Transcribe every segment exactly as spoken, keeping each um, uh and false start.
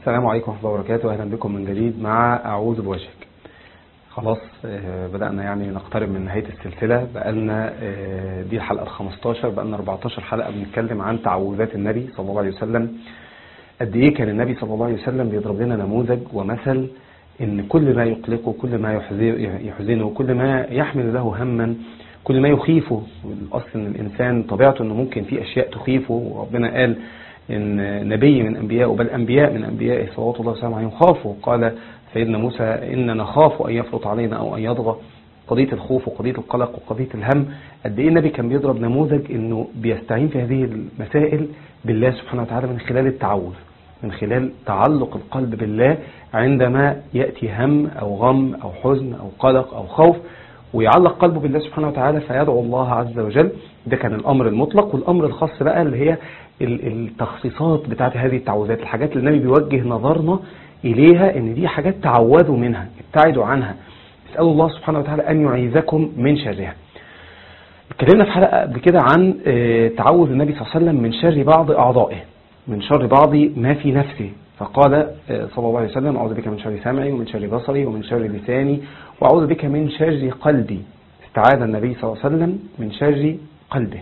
السلام عليكم ورحمة الله وبركاته. أهلا بكم من جديد مع أعوذ بوجهك. خلاص بدأنا يعني نقترب من نهاية السلسلة. بقالنا دي الحلقة الخمستاشر، بقالنا أربعتاشر حلقة بنتكلم عن تعوذات النبي صلى الله عليه وسلم. قد إيه كان النبي صلى الله عليه وسلم بيضرب لنا نموذج ومثل إن كل ما يقلقه، كل ما يحزنه، كل ما يحمل له هما، كل ما يخيفه. الأصل إن الإنسان طبيعته إنه ممكن في أشياء تخيفه، وربنا قال إن نبي من أنبياء بل أنبياء من أنبياء صلوات الله وسلامه عليهم خافوا. قال سيدنا موسى إننا نخاف أن يفرط علينا أو أن يطغى. قضية الخوف وقضية القلق وقضية الهم، قد إيه النبي كان بيضرب نموذج إنه بيستعين في هذه المسائل بالله سبحانه وتعالى من خلال التعوذ، من خلال تعلق القلب بالله عندما يأتي هم أو غم أو حزن أو قلق أو خوف، ويعلق قلبه بالله سبحانه وتعالى فيدعو الله عز وجل. ده كان الأمر المطلق. والأمر الخاص بقى اللي هي التخصيصات بتاعت هذه التعوذات، الحاجات اللي النبي بيوجه نظرنا إليها إن دي حاجات تعوذوا منها، ابتعدوا عنها، اسألوا الله سبحانه وتعالى أن يعيذكم من شرها. اتكلمنا في حلقة قبل كده عن تعوذ النبي صلى الله عليه وسلم من شر بعض أعضائه، من شر بعض ما في نفسه. فقال صلى الله عليه وسلم: أعوذ بك من شر سمعي ومن شر بصري ومن شر لساني وأعوذ بك من شر قلبي. استعاذ النبي صلى الله عليه وسلم من شر قلبه.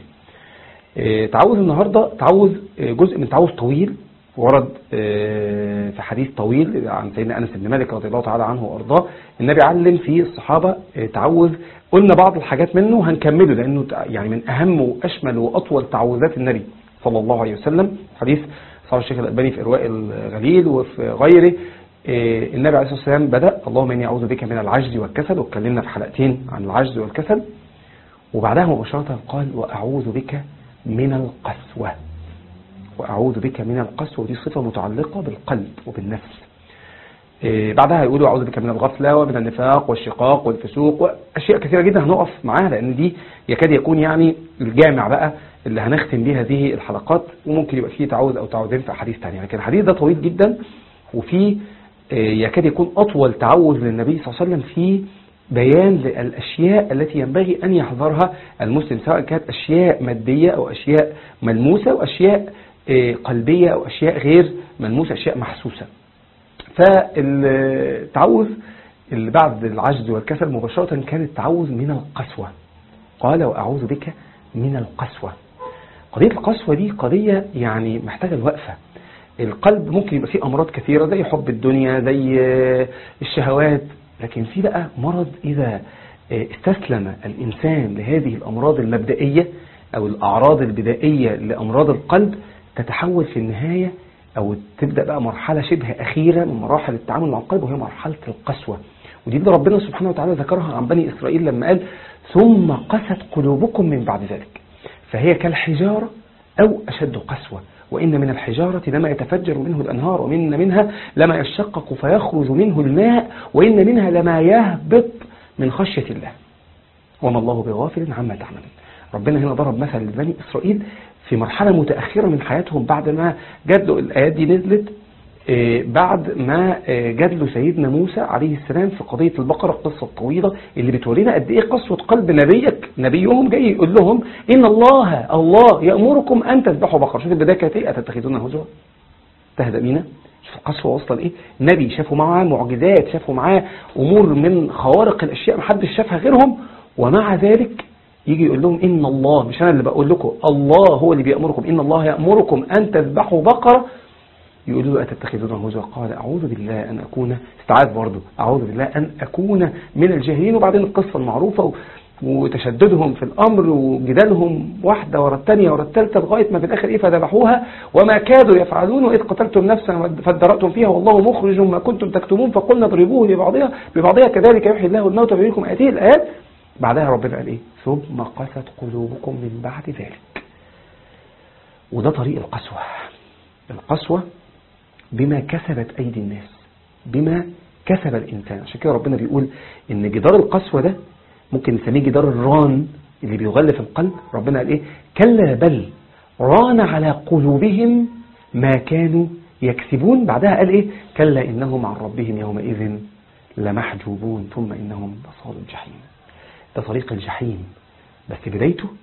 تعوذ النهاردة تعوذ جزء من تعوذ طويل ورد في حديث طويل عن سيدنا أنس بن مالك رضي الله تعالى عنه وأرضاه. النبي علم في الصحابة تعوذ، قلنا بعض الحاجات منه هنكمله لأنه يعني من أهم وأشمل وأطول تعوذات النبي صلى الله عليه وسلم. حديث صحيح الشيخ الألباني في إرواء الغليل وفي غيره. النبي عليه الصلاة والسلام بدأ: اللهم إني أعوذ بك من العجز والكسل، واتكلمنا في حلقتين عن العجز والكسل. وبعدها مباشرة قال: وأعوذ بك من القسوة. وأعوذ بك من القسوة، ودي صفة متعلقة بالقلب وبالنفس. بعدها يقولوا: أعوذ بك من الغفلة ومن النفاق والشقاق والفسوق، وأشياء كثيرة جدا هنقف معاها لأن دي يكاد يكون يعني الجامع بقى اللي هنختم بيه هذه الحلقات. وممكن يبقى فيه تعوذ أو تعوذين في أحاديث تانية، لكن الحديث ده طويل جدا وفيه يكاد يكون أطول تعوذ للنبي صلى الله عليه وسلم في بيان للأشياء التي ينبغي أن يحذرها المسلم، سواء كانت أشياء مادية أو أشياء ملموسة وأشياء قلبية أو أشياء غير ملموسة، أشياء محسوسة. فالتعوذ اللي بعد العجز والكسل مباشرة كان التعوذ من القسوة. قال: وأعوذ بك من القسوة. قضية القسوة دي قضية يعني محتاجة الوقفة. القلب ممكن يبقى فيه أمراض كثيرة زي حب الدنيا، زي الشهوات، لكن في بقى مرض إذا استسلم الإنسان لهذه الأمراض المبدئية أو الأعراض البدائية لأمراض القلب، تتحول في النهاية أو تبدأ بقى مرحلة شبه أخيرة من مراحل التعامل مع القلب، وهي مرحلة القسوة. ودي اللي ربنا سبحانه وتعالى ذكرها عن بني إسرائيل لما قال: ثم قست قلوبكم من بعد ذلك. فهي كالحجارة أو أشد قسوة. وإن من الحجارة لما يتفجر منه الأنهار، وإن منها لما يشقق فيخرج منه الماء، وإن منها لما يهبط من خشية الله وما الله بغافل عما تعملون. ربنا هنا ضرب مثل لبني إسرائيل في مرحلة متأخرة من حياتهم بعد ما جات له الآيات دي نزلت، بعد ما جات له سيدنا موسى عليه السلام في قضية البقرة، القصة الطويلة اللي بتورينا قد إيه قسوة قلب نبيك. نبيهم جاي يقول لهم: إن الله الله يأمركم أن تذبحوا بقرة. شوف البداية كانت إيه: أتتخذون هزوا تهدأ بينا. شوف القسوة وصل إيه. نبي شافوا معاه معجزات، شافوا معاه أمور من خوارق الأشياء محدش شافها غيرهم، ومع ذلك يجي يقول لهم: إن الله، مش أنا اللي بقول لكم، الله هو اللي بيأمركم، إن الله يأمركم أن تذبحوا بقرة. يقولوا له: أتتخذون هزوا؟ قال: أعوذ بالله أن أكون، استعاذ برضه، أعوذ بالله أن أكون من الجاهلين. وبعدين القصة المعروفة وتشددهم في الأمر وجدالهم واحدة ورا الثانية ورا الثالثة لغاية ما في الآخر إيه: فذبحوها وما كادوا يفعلون وإذ قتلتم نفسا فادرأتم فيها والله مخرج ما كنتم تكتمون فقلنا اضربوه ببعضها ببعضها كذلك يحيي الله الموتى ويريكم آياته. الآيات بعدها ربنا قال إيه: ثم قست قلوبكم من بعد ذلك. وده طريق القسوة. القسوة بما كسبت أيدي الناس، بما كسب الإنسان. عشان كده ربنا بيقول إن جدار القسوة ده ممكن نسميه جدار الران اللي بيغلف القلب. ربنا قال إيه: كلا بل ران على قلوبهم ما كانوا يكسبون. بعدها قال إيه: كلا إنهم عن ربهم يومئذ لمحجوبون ثم إنهم لصال الجحيم. ده طريق الجحيم، بس بدايته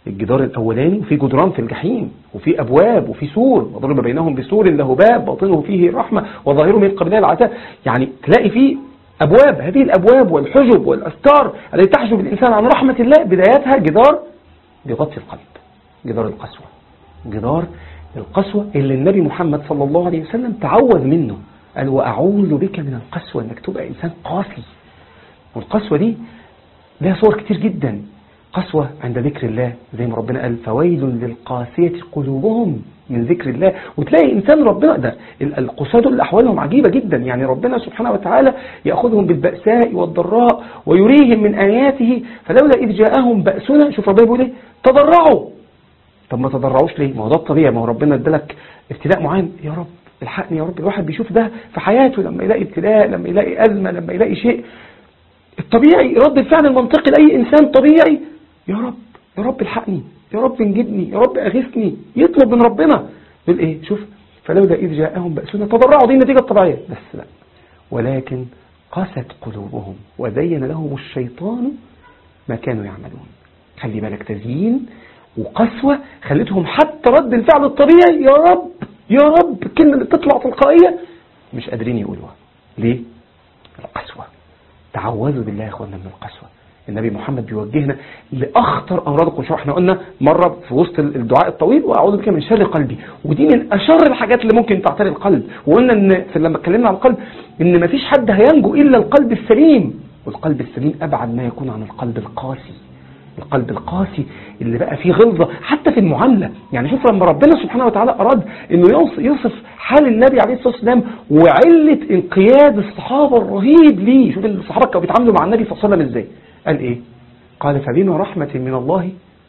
الجدار الاولاني، وفي جدران في الجحيم، وفي ابواب، وفي سور وضرب بينهم بسور له باب باطنه فيه الرحمه وظاهره من قبلها العذاب. يعني تلاقي فيه ابواب، هذه الابواب والحجب والاستار التي تحجب الانسان عن رحمه الله بدايتها جدار بيغطي القلب، جدار القسوه، جدار القسوه اللي النبي محمد صلى الله عليه وسلم تعوذ منه، قال واعوذ بك من القسوه، انك تبقى انسان قاسي. والقسوه دي لها صور كتير جدا. قسوة عند ذكر الله زي ما ربنا قال فويل للقاسية قلوبهم من ذكر الله. وتلاقي إنسان ربنا ده القساة دول أحوالهم عجيبة جدا، يعني ربنا سبحانه وتعالى يأخذهم بالبأساء والضراء ويريهم من آياته فلولا إذ جاءهم بأسنا، شوف ربنا بيقول إيه؟ تضرعوا. طب ما تضرعوش ليه؟ ما هو ده الطبيعي، ما هو ربنا ادالك ابتلاء معين، يا رب الحقني يا رب. الواحد بيشوف ده في حياته لما يلاقي ابتلاء، لما يلاقي أزمة، لما يلاقي شيء، الطبيعي رد الفعل المنطقي لأي إنسان طبيعي يا رب يا رب الحقني، يا رب انجدني، يا رب اغثني، يطلب من ربنا. يقول ايه؟ شوف فلولا إذ جاءهم بأسنا تضرعوا، دي النتيجة الطبيعية. بس لا، ولكن قست قلوبهم وزين لهم الشيطان ما كانوا يعملون. خلي بالك، تزيين وقسوة خلتهم حتى رد الفعل الطبيعي يا رب يا رب الكلمة اللي بتطلع تلقائية مش قادرين يقولوها. ليه؟ القسوة. تعوذوا بالله يا اخوانا من القسوة. النبي محمد بيوجهنا لأخطر أمراض القشوع. احنا قلنا مرة في وسط الدعاء الطويل وأعوذ بك من شر قلبي، ودي من أشر الحاجات اللي ممكن تعتري القلب. وقلنا ان في لما اتكلمنا عن القلب ان مفيش حد هينجو إلا القلب السليم، والقلب السليم أبعد ما يكون عن القلب القاسي. القلب القاسي اللي بقى فيه غلظة حتى في المعاملة. يعني شوف لما ربنا سبحانه وتعالى أراد انه يوصف حال النبي عليه الصلاة والسلام وعلة انقياد الصحابة الرهيب ليه. شوف الصحابة كانوا بيتعاملوا مع النبي صلى الله عليه وسلم ازاي. قال ايه؟ قال فبما رحمة من الله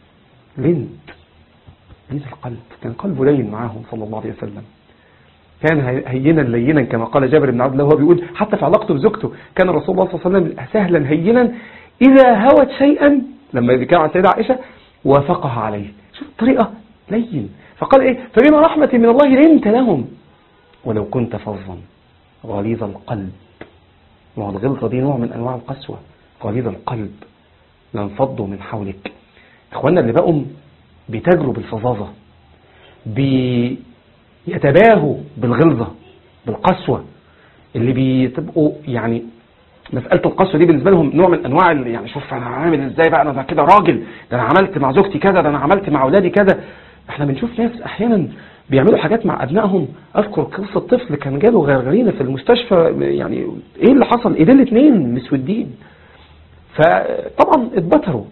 لنت لنت القلب. كان قلبه لين معاهم صلى الله عليه وسلم، كان هينا لينا كما قال جابر بن عبد الله. هو بيقول حتى في علاقته بزوجته كان رسول الله صلى الله عليه وسلم سهلا هينا، إذا هوت شيئا لما كان عن سيدة عائشة وافقها عليه. شوف الطريقة لين. فقال ايه؟ فبما رحمة من الله لنت لهم ولو كنت فظا غليظ القلب. وهو الغلظة دي نوع من أنواع القسوة. غليظ القلب لانفضوا من حولك. اخواننا اللي بقوا بيتاجروا بالفظاظة، بيتباهوا بالغلظة بالقسوة، اللي بيتبقوا يعني مسألة القسوة دي بالنسبة لهم نوع من أنواع يعني شوف أنا عامل إزاي بقى، أنا كده راجل، ده أنا عملت مع زوجتي كذا، ده أنا عملت مع أولادي كذا. احنا بنشوف ناس أحيانا بيعملوا حاجات مع أبنائهم. أذكر قصة طفل كان جاله غرغرينة في المستشفى، يعني إيه اللي حصل؟ إيدين الاثنين مسودين، فطبعا اتبتروا.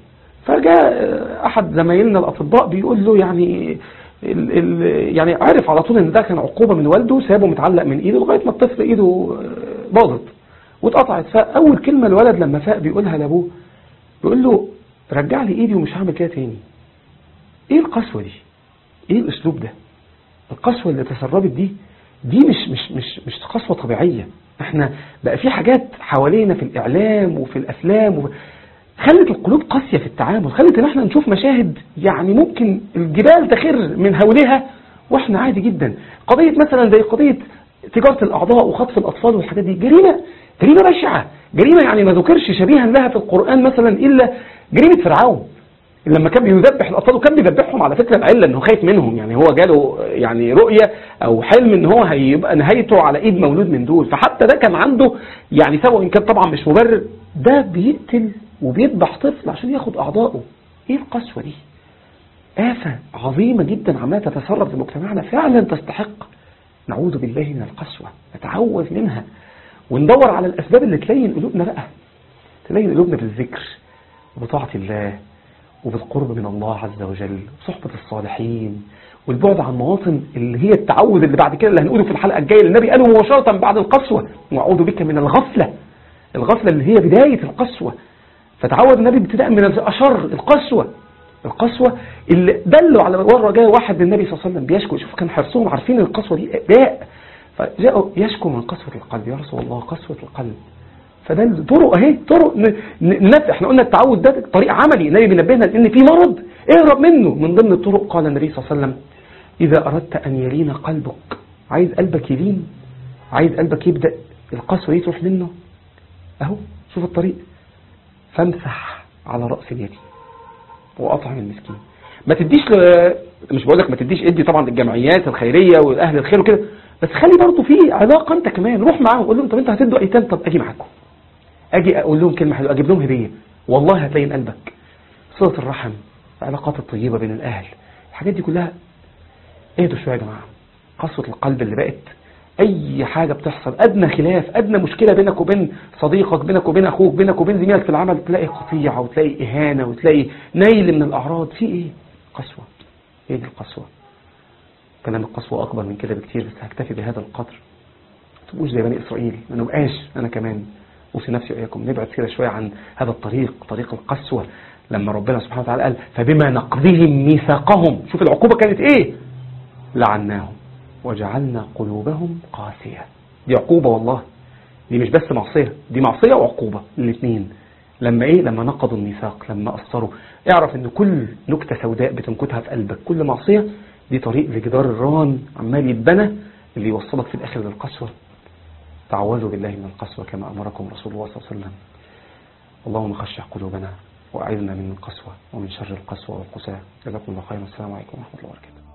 فجاء أحد زمايلنا الأطباء بيقول له يعني ال ال يعني عارف على طول إن ده كان عقوبة من والده، سابه متعلق من إيده لغاية ما الطفل إيده باظت واتقطعت. فأول كلمة الولد لما فاق بيقولها لأبوه، بيقول له رجع لي إيدي ومش هعمل كده تاني. إيه القسوة دي؟ إيه الأسلوب ده؟ القسوة اللي تسربت دي دي مش مش مش مش قسوة طبيعية. احنا بقى في حاجات حوالينا في الإعلام وفي الأفلام وفي خلت القلوب قاسية في التعامل، خلت ان احنا نشوف مشاهد يعني ممكن الجبال تخر من هولها واحنا عادي جدا. قضية مثلا زي قضية تجارة الأعضاء وخطف الأطفال والحاجات دي جريمة جريمة بشعة، جريمة يعني ما ذكرش شبيها لها في القرآن مثلا إلا جريمة فرعون لما كان بيذبح الأطفال. وكان بيذبحهم على فكرة العلة انه خايف منهم، يعني هو جاله يعني رؤية او حلم ان هو هيبقى نهايته على ايد مولود من دول، فحتى ده كان عنده يعني سبب، ان كان طبعا مش مبرر. ده بيقتل وبيذبح طفل عشان ياخد أعضائه. ايه القسوة دي؟ آفة عظيمة جدا عمالة تتسرب في مجتمعنا، فعلا تستحق نعوذ بالله من القسوة، نتعوذ منها وندور على الأسباب اللي تلين قلوبنا بقى، تلين قلوبنا بالذكر وبطاعة الله وبالقرب من الله عز وجل وصحبة الصالحين والبعد عن مواطن اللي هي التعوذ اللي بعد كده اللي هنقوله في الحلقة الجاية. النبي قاله مباشرة بعد القسوة وأعوذ بك من الغفلة، الغفلة اللي هي بداية القسوة. فتعوذ النبي ابتداء من أشر القسوة، القسوة اللي دلوا على مرة جاء واحد للنبي صلى الله عليه وسلم بيشكو، شوف كان حرصهم عارفين القسوة دي داء، فجاءوا يشكو من قسوة القلب. يا رسول الله قسوة القلب. فده طرق اهي، طرق نفع. احنا قلنا التعوذ ده طريق عملي، النبي بينبهنا ان في مرض اهرب منه. من ضمن الطرق قال النبي صلى الله عليه وسلم اذا اردت ان يلين قلبك، عايز قلبك يلين، عايز قلبك يبدأ القسوة دي تروح منه، اهو شوف الطريق، فامسح على رأس اليتيم وأطعم المسكين. ما تديش ل... مش بقول لك ما تديش، ادي طبعا للجمعيات الخيريه والاهل الخير وكده، بس خلي برضه في علاقه انت كمان، روح معاهم قول لهم طب انت هتدوا ايتام، طب اجي معاكم، اجي اقول لهم كلمه حلوه، اجيب لهم هديه، والله هتلاقي قلبك. صله الرحم، العلاقات الطيبه بين الاهل، الحاجات دي كلها. اهدوا شويه يا جماعه. قسوه القلب اللي بقت اي حاجه بتحصل، ادنى خلاف، ادنى مشكله بينك وبين صديقك، بينك وبين اخوك، بينك وبين زميلك في العمل، تلاقي قطيعه وتلاقي اهانه وتلاقي نيل من الاعراض. في ايه؟ قسوه. ايه دي القسوه؟ كلام القسوه اكبر من كده بكتير، بس هكتفي بهذا القدر. ما تبقوش زي بني اسرائيل، ما نبقاش انا كمان اوصي نفسي واياكم نبعد كده شويه عن هذا الطريق، طريق القسوه. لما ربنا سبحانه وتعالى قال فبما نقضهم ميثاقهم، شوف العقوبه كانت ايه؟ لعناهم وجعلنا قلوبهم قاسيه. دي عقوبه والله، دي مش بس معصيه، دي معصيه وعقوبه الاثنين. لما ايه؟ لما نقضوا الميثاق، لما قصروا. اعرف ان كل نكته سوداء بتنكتها في قلبك، كل معصيه دي طريق لجدار الران عمال يتبنى اللي يوصلك في الاخر للقسوه. تعوذوا بالله من القسوة كما أمركم رسول الله صلى الله عليه وسلم. اللهم خشع قلوبنا وأعذنا من القسوة ومن شر القسوة والقساة. جزاكم الله خيرا. السلام عليكم ورحمة الله وبركاته.